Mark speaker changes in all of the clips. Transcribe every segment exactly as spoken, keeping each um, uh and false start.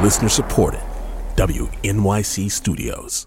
Speaker 1: Listener supported. W N Y C Studios.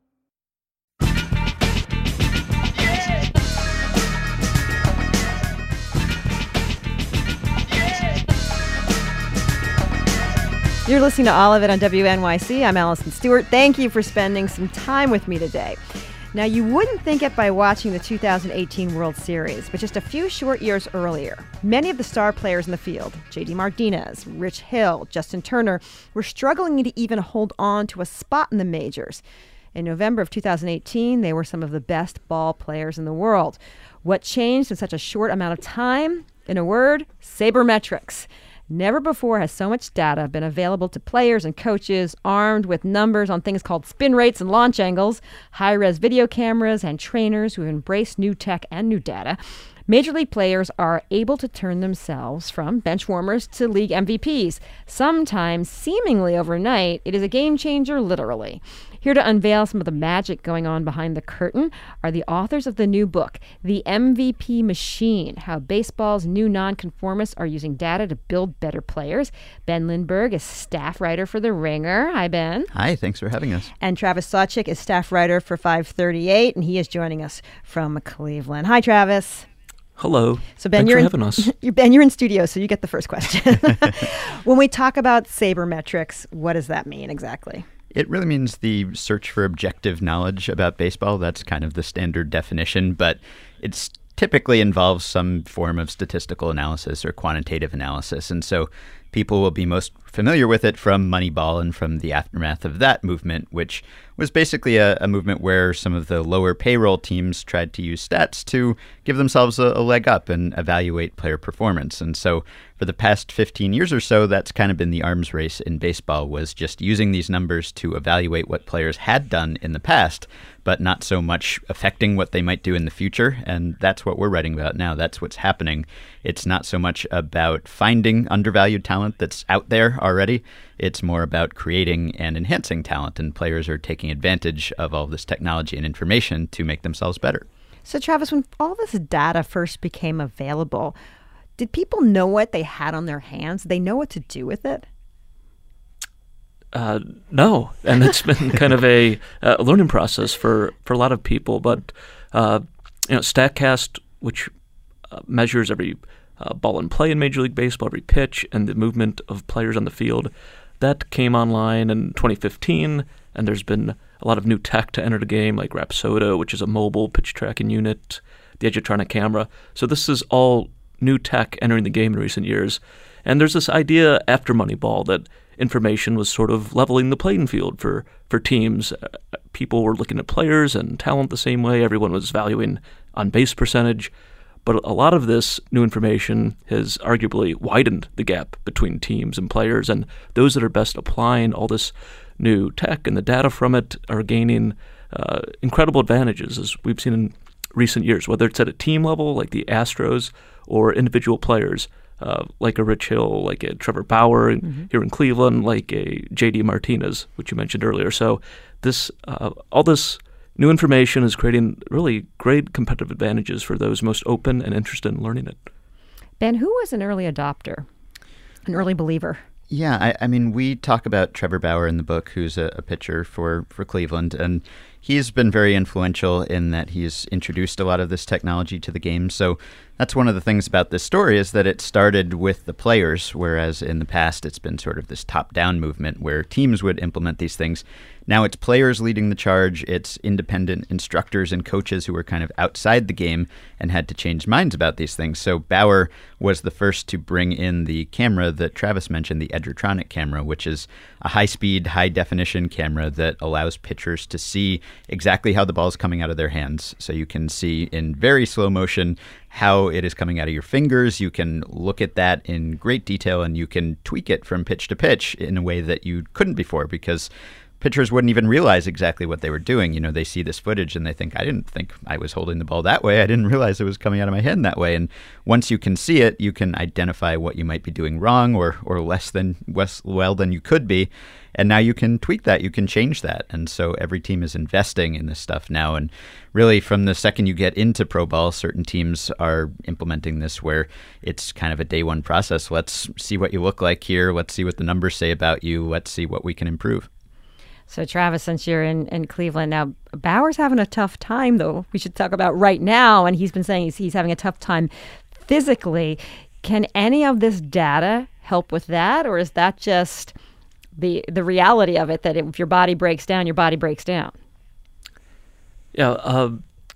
Speaker 2: You're listening to All of It on W N Y C. I'm Allison Stewart. Thank you for spending some time with me today. Now, you wouldn't think it by watching the two thousand eighteen World Series, but just a few short years earlier, many of the star players in the field, J D Martinez, Rich Hill, Justin Turner, were struggling to even hold on to a spot in the majors. In November of two thousand eighteen, they were some of the best ball players in the world. What changed in such a short amount of time? In a word, sabermetrics. Never before has so much data been available to players and coaches armed with numbers on things called spin rates and launch angles, high-res video cameras, and trainers who embrace new tech and new data. Major League players are able to turn themselves from bench warmers to league M V Ps. Sometimes, seemingly overnight, it is a game changer, literally. Here to unveil some of the magic going on behind the curtain are the authors of the new book, The M V P Machine, How Baseball's New Nonconformists Are Using Data to Build Better Players. Ben Lindbergh is staff writer for The Ringer. Hi, Ben.
Speaker 3: Hi, thanks for having us.
Speaker 2: And Travis Sawchik is staff writer for five thirty-eight, and he is joining us from Cleveland. Hi, Travis.
Speaker 4: Hello.
Speaker 2: So Ben,
Speaker 4: Thanks
Speaker 2: you're
Speaker 4: for
Speaker 2: in,
Speaker 4: having us.
Speaker 2: Ben, you're in studio, so you get the first question. When we talk about sabermetrics, what does that mean exactly?
Speaker 3: It really means the search for objective knowledge about baseball. That's kind of the standard definition, but it's typically involves some form of statistical analysis or quantitative analysis. And so people will be most familiar with it from Moneyball and from the aftermath of that movement, which was basically a, a movement where some of the lower payroll teams tried to use stats to give themselves a, a leg up and evaluate player performance. And so for the past fifteen years or so, that's kind of been the arms race in baseball, was just using these numbers to evaluate what players had done in the past, but not so much affecting what they might do in the future. And that's what we're writing about now. That's what's happening. It's not so much about finding undervalued talent that's out there already. It's more about creating and enhancing talent, and players are taking advantage of all this technology and information to make themselves better.
Speaker 2: So, Travis, when all this data first became available, did people know what they had on their hands? Did they know what to do with it?
Speaker 4: Uh, no, and it's been kind of a, a learning process for, for a lot of people. But uh, you know, StatCast, which uh, measures every uh, ball in play in Major League Baseball, every pitch, and the movement of players on the field, that came online in twenty fifteen, and there's been a lot of new tech to enter the game, like Rapsodo, which is a mobile pitch tracking unit, the Edgertronic camera. So this is all new tech entering the game in recent years. And there's this idea after Moneyball that information was sort of leveling the playing field for, for teams. Uh, people were looking at players and talent the same way. Everyone was valuing on-base percentage. But a lot of this new information has arguably widened the gap between teams and players, and those that are best applying all this new tech and the data from it are gaining uh, incredible advantages, as we've seen in recent years, whether it's at a team level like the Astros or individual players uh, like a Rich Hill, like a Trevor Bauer mm-hmm. here in Cleveland, like a J D Martinez, which you mentioned earlier. So this uh, all this new information is creating really great competitive advantages for those most open and interested in learning it.
Speaker 2: Ben, who was an early adopter, an early believer?
Speaker 3: Yeah, I, I mean, we talk about Trevor Bauer in the book, who's a, a pitcher for, for Cleveland, and he's been very influential in that he's introduced a lot of this technology to the game. So that's one of the things about this story, is that it started with the players, whereas in the past it's been sort of this top-down movement where teams would implement these things. Now it's players leading the charge. It's independent instructors and coaches who were kind of outside the game and had to change minds about these things. So Bauer was the first to bring in the camera that Travis mentioned, the Edgertronic camera, which is a high-speed, high-definition camera that allows pitchers to see exactly how the ball is coming out of their hands. So you can see in very slow motion how it is coming out of your fingers. You can look at that in great detail, and you can tweak it from pitch to pitch in a way that you couldn't before, because pitchers wouldn't even realize exactly what they were doing. You know, they see this footage and they think, I didn't think I was holding the ball that way. I didn't realize it was coming out of my hand that way. And once you can see it, you can identify what you might be doing wrong or or less than less well than you could be. And now you can tweak that. You can change that. And so every team is investing in this stuff now. And really, from the second you get into pro ball, certain teams are implementing this where it's kind of a day one process. Let's see what you look like here. Let's see what the numbers say about you. Let's see what we can improve.
Speaker 2: So, Travis, since you're in, in Cleveland now, Bauer's having a tough time, though. We should talk about right now. And he's been saying he's, he's having a tough time physically. Can any of this data help with that? Or is that just the the reality of it, that if your body breaks down, your body breaks down?
Speaker 4: Yeah, uh,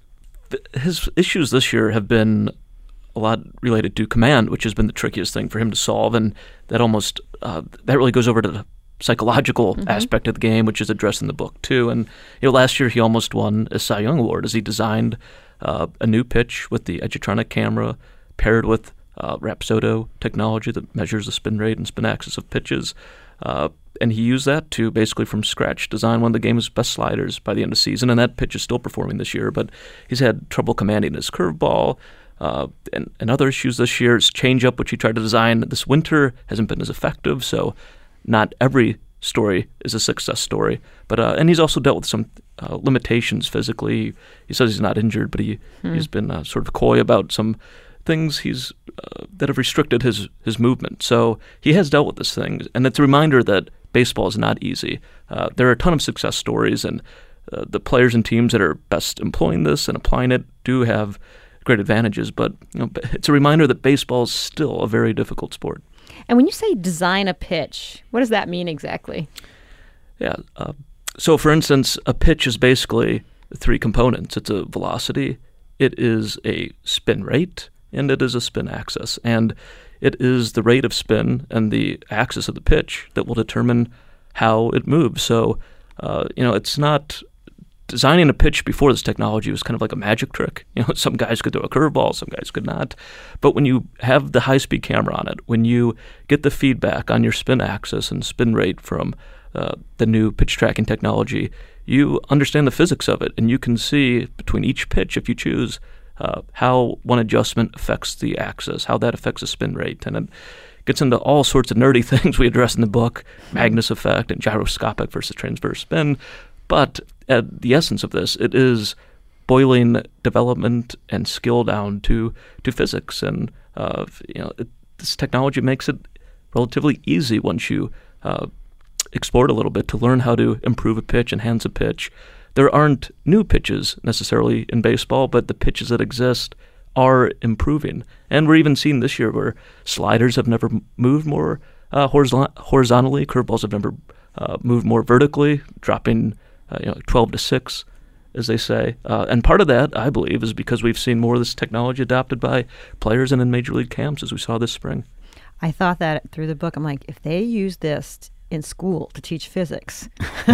Speaker 4: th- his issues this year have been a lot related to command, which has been the trickiest thing for him to solve, and that almost uh, that really goes over to the psychological mm-hmm. aspect of the game, which is addressed in the book too. And you know, last year he almost won a Cy Young Award as he designed uh, a new pitch with the Edgertronic camera paired with uh, Rapsodo technology that measures the spin rate and spin axis of pitches. Uh, and he used that to basically from scratch design one of the game's best sliders by the end of the season, and that pitch is still performing this year, but he's had trouble commanding his curveball uh, and, and other issues this year. His changeup, which he tried to design this winter, hasn't been as effective, so not every story is a success story. But uh, and he's also dealt with some uh, limitations physically. He says he's not injured, but he, hmm. he's been uh, sort of coy about some things he's uh, that have restricted his his movement. So he has dealt with this thing, and it's a reminder that baseball is not easy. Uh, there are a ton of success stories, and uh, the players and teams that are best employing this and applying it do have great advantages. But you know, it's a reminder that baseball is still a very difficult sport.
Speaker 2: And when you say design a pitch, what does that mean exactly?
Speaker 4: Yeah. Uh, so, for instance, a pitch is basically three components. It's a velocity, it is a spin rate, and it is a spin axis. And it is the rate of spin and the axis of the pitch that will determine how it moves. So, uh, you know, it's not designing a pitch before this technology was kind of like a magic trick. You know, some guys could throw a curveball, some guys could not. But when you have the high-speed camera on it, when you get the feedback on your spin axis and spin rate from uh, the new pitch tracking technology, you understand the physics of it, and you can see between each pitch, if you choose, uh, how one adjustment affects the axis, how that affects the spin rate. And it gets into all sorts of nerdy things we address in the book, Magnus effect and gyroscopic versus transverse spin. But at the essence of this, it is boiling development and skill down to to physics, and uh, you know it, this technology makes it relatively easy once you uh, explore it a little bit to learn how to improve a pitch, enhance a pitch. There aren't new pitches necessarily in baseball, but the pitches that exist are improving, and we're even seeing this year where sliders have never moved more uh, horizont- horizontally, curveballs have never uh, moved more vertically, dropping. Uh, you know, twelve to six, as they say. Uh, and part of that, I believe, is because we've seen more of this technology adopted by players and in major league camps, as we saw this spring.
Speaker 2: I thought that through the book. I'm like, if they use this in school to teach physics,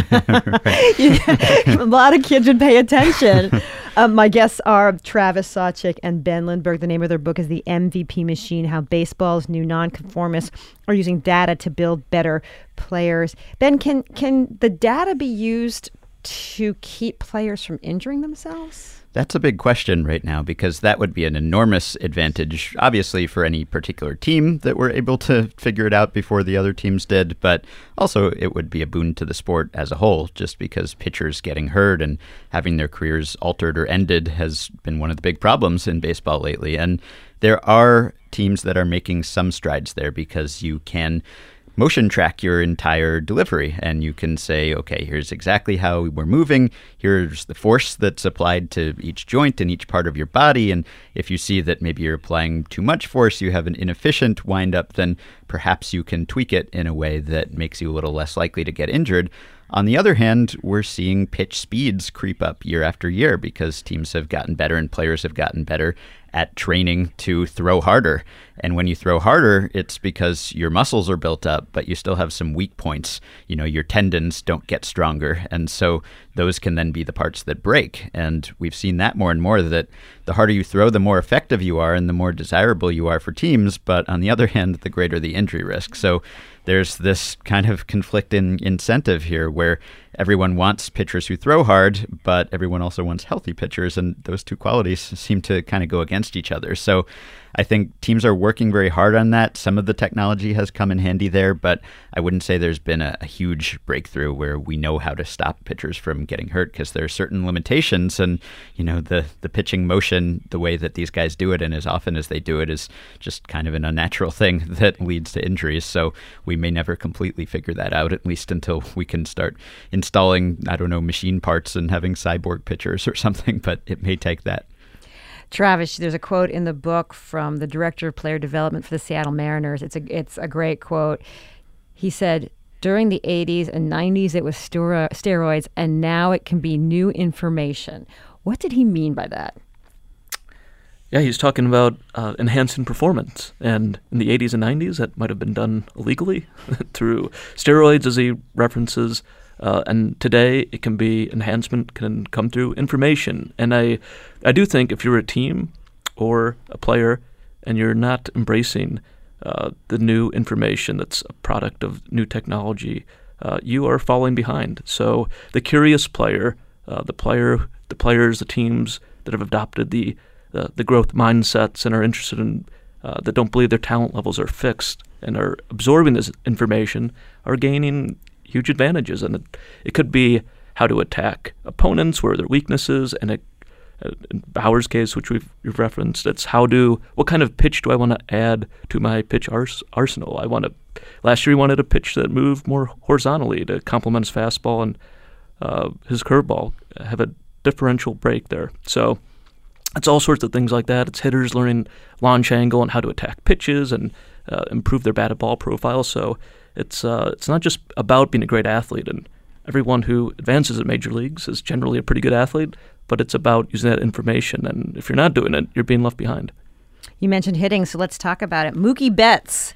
Speaker 2: you, a lot of kids would pay attention. Um, my guests are Travis Sawchik and Ben Lindbergh. The name of their book is The M V P Machine, How Baseball's New Nonconformists Are Using Data to Build Better Players. Ben, can can the data be used to keep players from injuring themselves?
Speaker 3: That's a big question right now, because that would be an enormous advantage, obviously, for any particular team that were able to figure it out before the other teams did. But also it would be a boon to the sport as a whole, just because pitchers getting hurt and having their careers altered or ended has been one of the big problems in baseball lately. And there are teams that are making some strides there, because you can motion track your entire delivery, and you can say, okay, here's exactly how we're moving. Here's the force that's applied to each joint and each part of your body. And if you see that maybe you're applying too much force, you have an inefficient windup, then perhaps you can tweak it in a way that makes you a little less likely to get injured. On the other hand, we're seeing pitch speeds creep up year after year because teams have gotten better and players have gotten better at training to throw harder. And when you throw harder, it's because your muscles are built up, but you still have some weak points. You know, your tendons don't get stronger. And so those can then be the parts that break. And we've seen that more and more, that the harder you throw, the more effective you are and the more desirable you are for teams. But on the other hand, the greater the injury risk. So there's this kind of conflicting incentive here where everyone wants pitchers who throw hard, but everyone also wants healthy pitchers. And those two qualities seem to kind of go against each other. So I think teams are working very hard on that. Some of the technology has come in handy there, but I wouldn't say there's been a, a huge breakthrough where we know how to stop pitchers from getting hurt, because there are certain limitations. And, you know, the, the pitching motion, the way that these guys do it and as often as they do it, is just kind of an unnatural thing that leads to injuries. So we may never completely figure that out, at least until we can start installing, I don't know, machine parts and having cyborg pitchers or something, but it may take that.
Speaker 2: Travis, there's a quote in the book from the director of player development for the Seattle Mariners. It's a it's a great quote. He said, during the eighties and nineties, it was stero- steroids, and now it can be new information. What did he mean by that?
Speaker 4: Yeah, he's talking about uh, enhancing performance. And in the eighties and nineties, that might have been done illegally through steroids, as he references. Uh, and today, it can be enhancement can come through information. And I, I do think if you're a team or a player and you're not embracing uh, the new information that's a product of new technology, uh, you are falling behind. So the curious player, uh, the player, the players, the teams that have adopted the the, the growth mindsets and are interested in uh, that don't believe their talent levels are fixed and are absorbing this information are gaining huge advantages. And it, it could be how to attack opponents, where are their weaknesses, and it, in Bauer's case, which we've, we've referenced, it's how do what kind of pitch do I want to add to my pitch ars- arsenal? I want to. Last year, he wanted a pitch that moved more horizontally to complement his fastball and uh, his curveball, have a differential break there. So it's all sorts of things like that. It's hitters learning launch angle and how to attack pitches and uh, improve their batted ball profile. So it's uh, it's not just about being a great athlete, and everyone who advances at major leagues is generally a pretty good athlete, but it's about using that information. And if you're not doing it, you're being left behind.
Speaker 2: You mentioned hitting, so let's talk about it. Mookie Betts.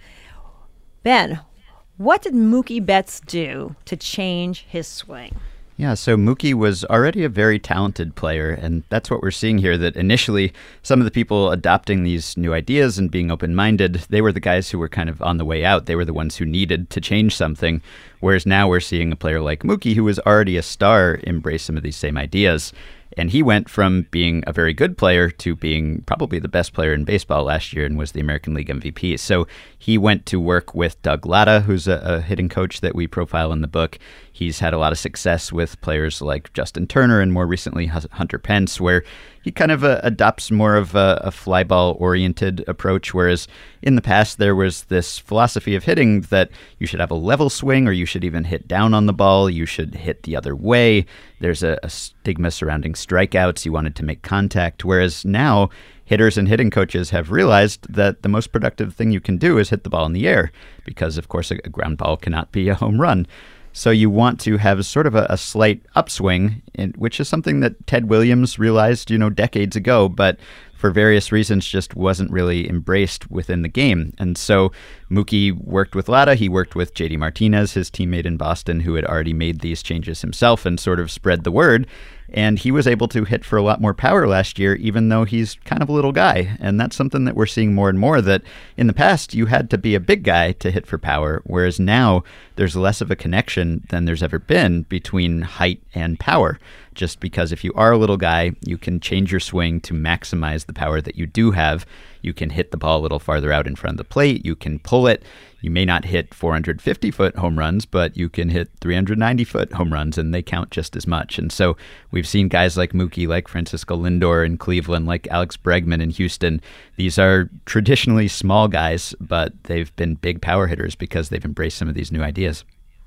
Speaker 2: Ben, what did Mookie Betts do to change his swing?
Speaker 3: Yeah, so Mookie was already a very talented player, and that's what we're seeing here, that initially some of the people adopting these new ideas and being open-minded, they were the guys who were kind of on the way out. They were the ones who needed to change something, whereas now we're seeing a player like Mookie, who was already a star, embrace some of these same ideas. And he went from being a very good player to being probably the best player in baseball last year and was the American League M V P. So he went to work with Doug Latta, who's a, a hitting coach that we profile in the book. He's had a lot of success with players like Justin Turner and more recently Hunter Pence, where he kind of uh, adopts more of a, a fly ball-oriented approach, whereas in the past there was this philosophy of hitting that you should have a level swing or you should even hit down on the ball, you should hit the other way. There's a, a stigma surrounding strikeouts. You wanted to make contact, whereas now hitters and hitting coaches have realized that the most productive thing you can do is hit the ball in the air because, of course, a, a ground ball cannot be a home run. So you want to have sort of a, a slight upswing, in, which is something that Ted Williams realized, you know, decades ago, but for various reasons just wasn't really embraced within the game. And so Mookie worked with Latta. He worked with J D Martinez, his teammate in Boston, who had already made these changes himself and sort of spread the word. And he was able to hit for a lot more power last year, even though he's kind of a little guy. And that's something that we're seeing more and more, that in the past, you had to be a big guy to hit for power, whereas now there's less of a connection than there's ever been between height and power. Just because if you are a little guy, you can change your swing to maximize the power that you do have. You can hit the ball a little farther out in front of the plate. You can pull it. You may not hit four hundred fifty foot home runs, but you can hit three hundred ninety foot home runs, and they count just as much. And so we've seen guys like Mookie, like Francisco Lindor in Cleveland, like Alex Bregman in Houston. These are traditionally small guys, but they've been big power hitters because they've embraced some of these new ideas.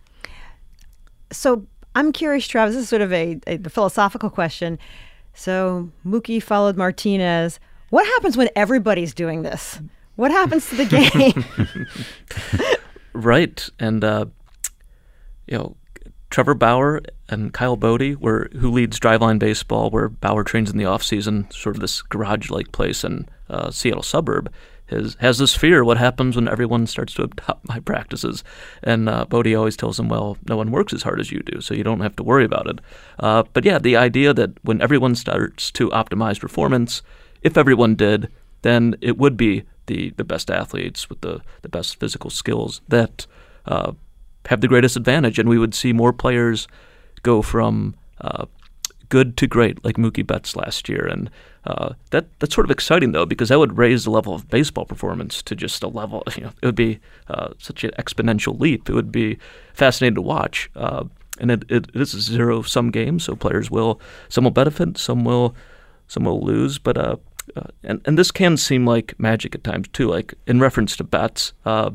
Speaker 2: So I'm curious, Travis, this is sort of a, a philosophical question. So Mookie followed Martinez. What happens when everybody's doing this? What happens to the game?
Speaker 4: Right. And, uh, you know, Trevor Bauer and Kyle Bodie, were, who leads Driveline Baseball, where Bauer trains in the offseason, sort of this garage-like place in uh, Seattle suburb, has has this fear: what happens when everyone starts to adopt my practices? And uh, Bodie always tells him, well, no one works as hard as you do, so you don't have to worry about it. Uh, but yeah, the idea that when everyone starts to optimize performance, if everyone did, then it would be the, the best athletes with the, the best physical skills that uh, have the greatest advantage, and we would see more players go from uh, good to great, like Mookie Betts last year. And uh, that that's sort of exciting, though, because that would raise the level of baseball performance to just a level, you know, it would be uh, such an exponential leap. It would be fascinating to watch. Uh, and it, it, it is a zero-sum game, so players will, some will benefit, some will some will lose. But uh, uh, and, and this can seem like magic at times, too. Like, in reference to Betts, uh,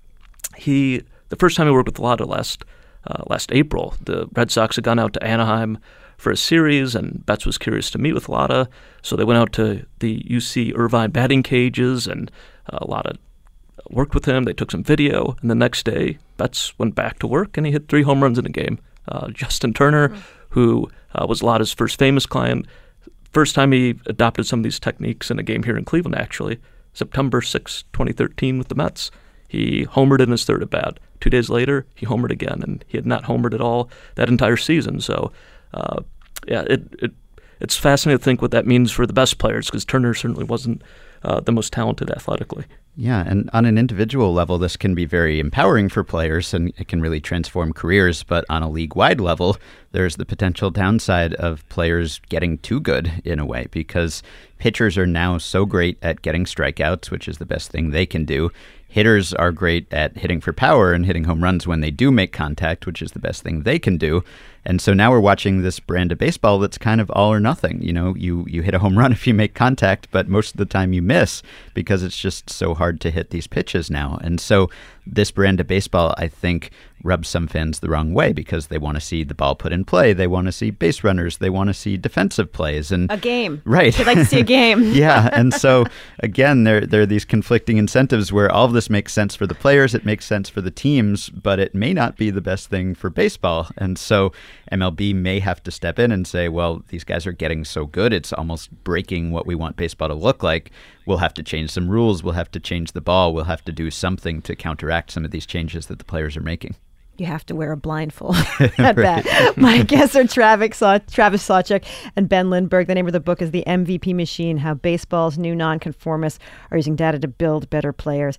Speaker 4: he, the first time he worked with Lotto last, uh, last April, the Red Sox had gone out to Anaheim for a series, and Betts was curious to meet with Lotta, so they went out to the U C Irvine batting cages, and uh, Lotta worked with him. They took some video, and the next day, Betts went back to work, and he hit three home runs in a game. Uh, Justin Turner, mm-hmm. who uh, was Lotta's first famous client, first time he adopted some of these techniques in a game here in Cleveland, actually, September sixth, twenty thirteen with the Mets. He homered in his third at bat. Two days later, he homered again, and he had not homered at all that entire season, so Uh, yeah, it, it it's fascinating to think what that means for the best players, because Turner certainly wasn't uh, the most talented athletically.
Speaker 3: Yeah, and on an individual level, this can be very empowering for players, and it can really transform careers. But on a league-wide level, there's the potential downside of players getting too good in a way, because pitchers are now so great at getting strikeouts, which is the best thing they can do. Hitters are great at hitting for power and hitting home runs when they do make contact, which is the best thing they can do. And so now we're watching this brand of baseball that's kind of all or nothing. You know, you, you hit a home run if you make contact, but most of the time you miss because it's just so hard to hit these pitches now. And so this brand of baseball, I think, rubs some fans the wrong way, because they want to see the ball put in play. They want to see base runners. They want to see defensive plays. And
Speaker 2: a game.
Speaker 3: Right.
Speaker 2: They'd like to see a game.
Speaker 3: Yeah. And so, again, there, there are these conflicting incentives where all of this makes sense for the players. It makes sense for the teams, but it may not be the best thing for baseball. And so M L B may have to step in and say, well, these guys are getting so good, it's almost breaking what we want baseball to look like. We'll have to change some rules. We'll have to change the ball. We'll have to do something to counteract some of these changes that the players are making.
Speaker 2: You have to wear a blindfold at that. My guests are Travis, Saw- Travis Sawchuk and Ben Lindbergh. The name of the book is The M V P Machine, How Baseball's New Nonconformists Are Using Data to Build Better Players.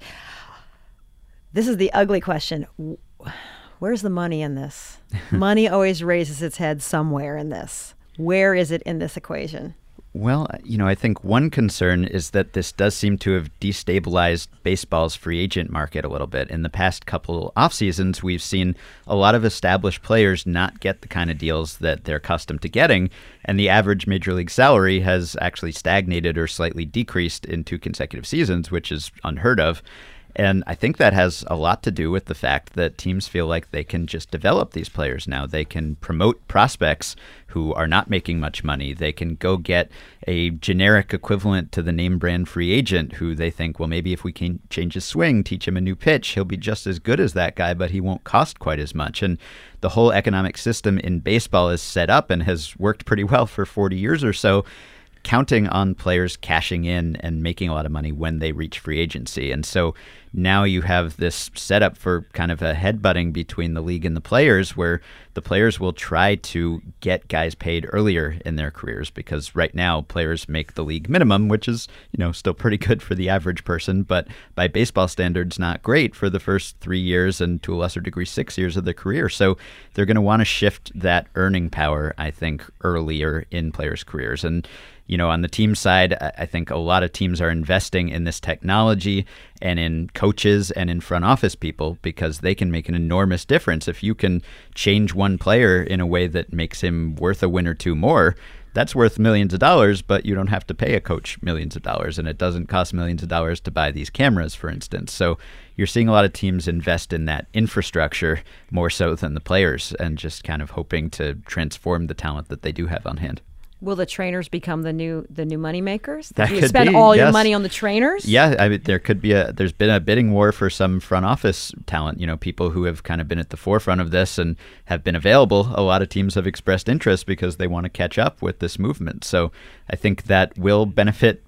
Speaker 2: This is the ugly question. Where's the money in this? Money always raises its head somewhere in this. Where is it in this equation?
Speaker 3: Well, you know, I think one concern is that this does seem to have destabilized baseball's free agent market a little bit. In the past couple off seasons, we've seen a lot of established players not get the kind of deals that they're accustomed to getting, and the average major league salary has actually stagnated or slightly decreased in two consecutive seasons, which is unheard of. And I think that has a lot to do with the fact that teams feel like they can just develop these players now. They can promote prospects who are not making much money. They can go get a generic equivalent to the name brand free agent who they think, well, maybe if we can change his swing, teach him a new pitch, he'll be just as good as that guy, but he won't cost quite as much. And the whole economic system in baseball is set up and has worked pretty well for forty years or so, counting on players cashing in and making a lot of money when they reach free agency. And so now you have this setup for kind of a headbutting between the league and the players, where the players will try to get guys paid earlier in their careers, because right now players make the league minimum, which is, you know, still pretty good for the average person, but by baseball standards, not great for the first three years and to a lesser degree, six years of their career. So they're going to want to shift that earning power, I think, earlier in players' careers. And you know, on the team side, I think a lot of teams are investing in this technology and in coaches and in front office people, because they can make an enormous difference. If you can change one player in a way that makes him worth a win or two more, that's worth millions of dollars, but you don't have to pay a coach millions of dollars, and it doesn't cost millions of dollars to buy these cameras, for instance. So you're seeing a lot of teams invest in that infrastructure more so than the players, and just kind of hoping to transform the talent that they do have on hand.
Speaker 2: Will the trainers become the new the new money makers?
Speaker 3: That
Speaker 2: you
Speaker 3: could
Speaker 2: spend
Speaker 3: be,
Speaker 2: all
Speaker 3: yes.
Speaker 2: your money on the trainers?
Speaker 3: Yeah, I mean, there could be a. There's been a bidding war for some front office talent. You know, people who have kind of been at the forefront of this and have been available. A lot of teams have expressed interest because they want to catch up with this movement. So I think that will benefit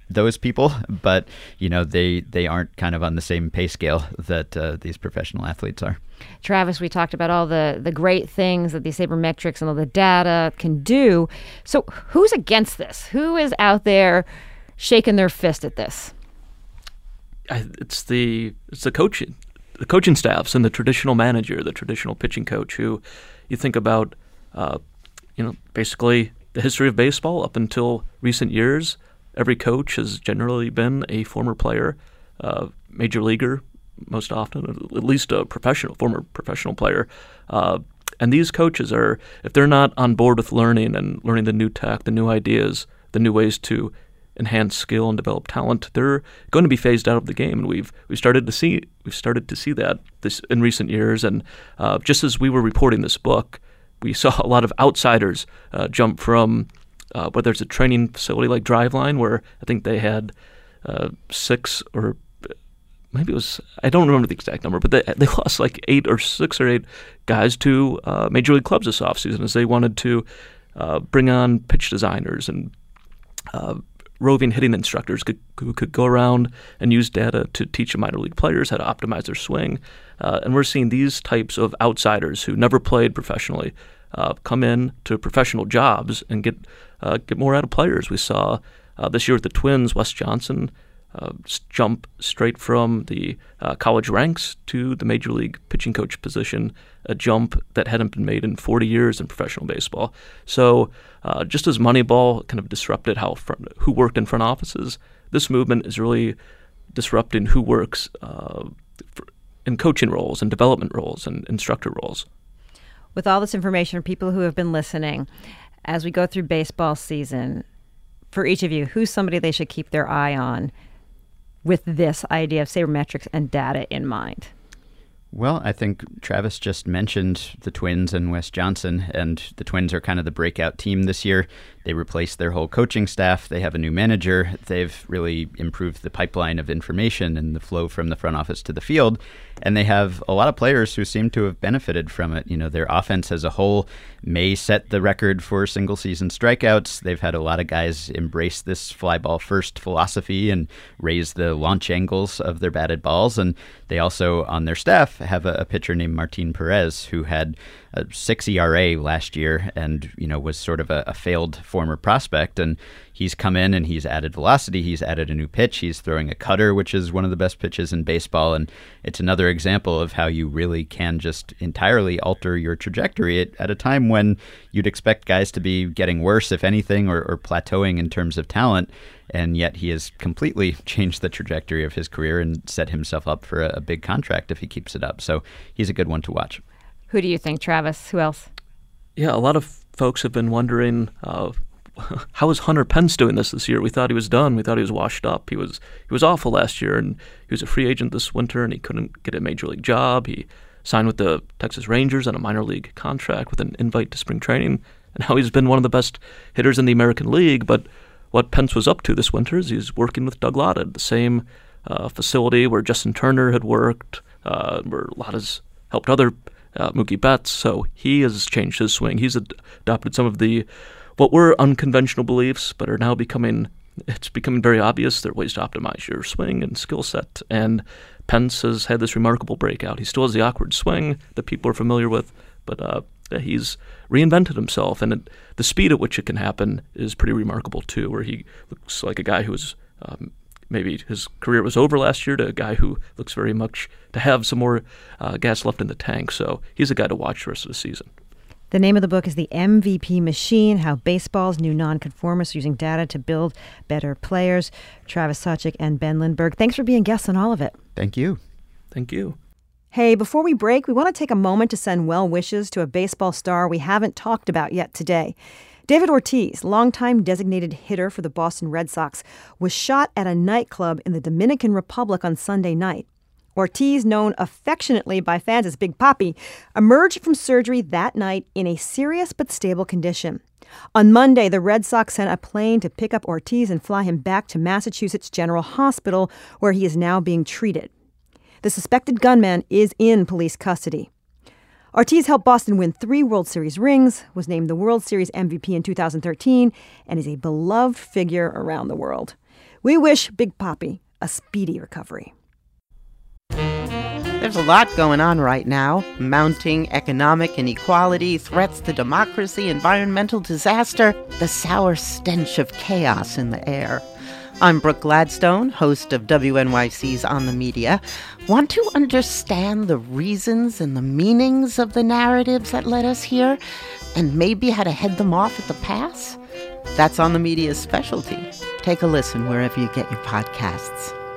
Speaker 3: those people, but you know they they aren't kind of on the same pay scale that uh, these professional athletes are.
Speaker 2: Travis, we talked about all the, the great things that these sabermetrics and all the data can do. So who's against this? Who is out there shaking their fist at this?
Speaker 4: I, it's the it's the coaching, the coaching staffs and the traditional manager, the traditional pitching coach who you think about, uh, you know, basically the history of baseball up until recent years. Every coach has generally been a former player, uh, major leaguer, most often, at least a professional, former professional player. Uh, and these coaches are, if they're not on board with learning and learning the new tech, the new ideas, the new ways to enhance skill and develop talent, they're going to be phased out of the game. And we've we've started to see we've started to see that this in recent years. And uh, just as we were reporting this book, we saw a lot of outsiders uh, jump from uh, whether it's a training facility like Driveline, where I think they had uh, six or maybe it was, I don't remember the exact number, but they they lost like eight or six or eight guys to uh, major league clubs this offseason as they wanted to uh, bring on pitch designers and uh, roving hitting instructors could, who could go around and use data to teach minor league players how to optimize their swing. Uh, and we're seeing these types of outsiders who never played professionally uh, come in to professional jobs and get uh, get more out of players. We saw uh, this year with the Twins, Wes Johnson Uh, jump straight from the uh, college ranks to the major league pitching coach position, a jump that hadn't been made in forty years in professional baseball. So uh, just as Moneyball kind of disrupted how front, who worked in front offices, this movement is really disrupting who works uh, for, in coaching roles and development roles and instructor roles.
Speaker 2: With all this information for people who have been listening, as we go through baseball season, for each of you, who's somebody they should keep their eye on with this idea of sabermetrics and data in mind?
Speaker 3: Well, I think Travis just mentioned the Twins and Wes Johnson, and the Twins are kind of the breakout team this year. They replaced their whole coaching staff. They have a new manager. They've really improved the pipeline of information and the flow from the front office to the field. And they have a lot of players who seem to have benefited from it. You know, their offense as a whole may set the record for single-season strikeouts. They've had a lot of guys embrace this fly ball first philosophy and raise the launch angles of their batted balls. And they also, on their staff, have a, a pitcher named Martin Perez who had a six E R A last year and, you know, was sort of a, a failed former prospect. And he's come in and he's added velocity. He's added a new pitch. He's throwing a cutter, which is one of the best pitches in baseball. And it's another example of how you really can just entirely alter your trajectory at, at a time when you'd expect guys to be getting worse, if anything, or, or plateauing in terms of talent. And yet he has completely changed the trajectory of his career and set himself up for a, a big contract if he keeps it up. So he's a good one to watch.
Speaker 2: Who do you think, Travis? Who else?
Speaker 4: Yeah, a lot of folks have been wondering, uh, how is Hunter Pence doing this this year? We thought he was done. We thought he was washed up. He was he was awful last year, and he was a free agent this winter, and he couldn't get a major league job. He signed with the Texas Rangers on a minor league contract with an invite to spring training, and now he's been one of the best hitters in the American League. But what Pence was up to this winter is he's working with Doug Lotta, the same uh, facility where Justin Turner had worked, uh, where Lotta's helped other uh, Mookie Betts. So he has changed his swing. He's ad- adopted some of the what were unconventional beliefs, but are now becoming, it's becoming very obvious there are ways to optimize your swing and skill set. And Pence has had this remarkable breakout. He still has the awkward swing that people are familiar with, but uh, he's reinvented himself. And it, the speed at which it can happen is pretty remarkable, too, where he looks like a guy who was, um, maybe his career was over last year, to a guy who looks very much to have some more uh, gas left in the tank. So he's a guy to watch the rest of the season.
Speaker 2: The name of the book is The M V P Machine, How Baseball's New Nonconformists Using Data to Build Better Players. Travis Sawchik and Ben Lindbergh, thanks for being guests on all of it.
Speaker 3: Thank you.
Speaker 4: Thank you.
Speaker 2: Hey, before we break, we want to take a moment to send well wishes to a baseball star we haven't talked about yet today. David Ortiz, longtime designated hitter for the Boston Red Sox, was shot at a nightclub in the Dominican Republic on Sunday night. Ortiz, known affectionately by fans as Big Papi, emerged from surgery that night in a serious but stable condition. On Monday, the Red Sox sent a plane to pick up Ortiz and fly him back to Massachusetts General Hospital, where he is now being treated. The suspected gunman is in police custody. Ortiz helped Boston win three World Series rings, was named the World Series M V P in two thousand thirteen, and is a beloved figure around the world. We wish Big Papi a speedy recovery.
Speaker 5: There's a lot going on right now. Mounting economic inequality, threats to democracy, environmental disaster, the sour stench of chaos in the air. I'm Brooke Gladstone, host of W N Y C's On the Media. Want to understand the reasons and the meanings of the narratives that led us here, and maybe how to head them off at the pass? That's On the Media's specialty. Take a listen wherever you get your podcasts.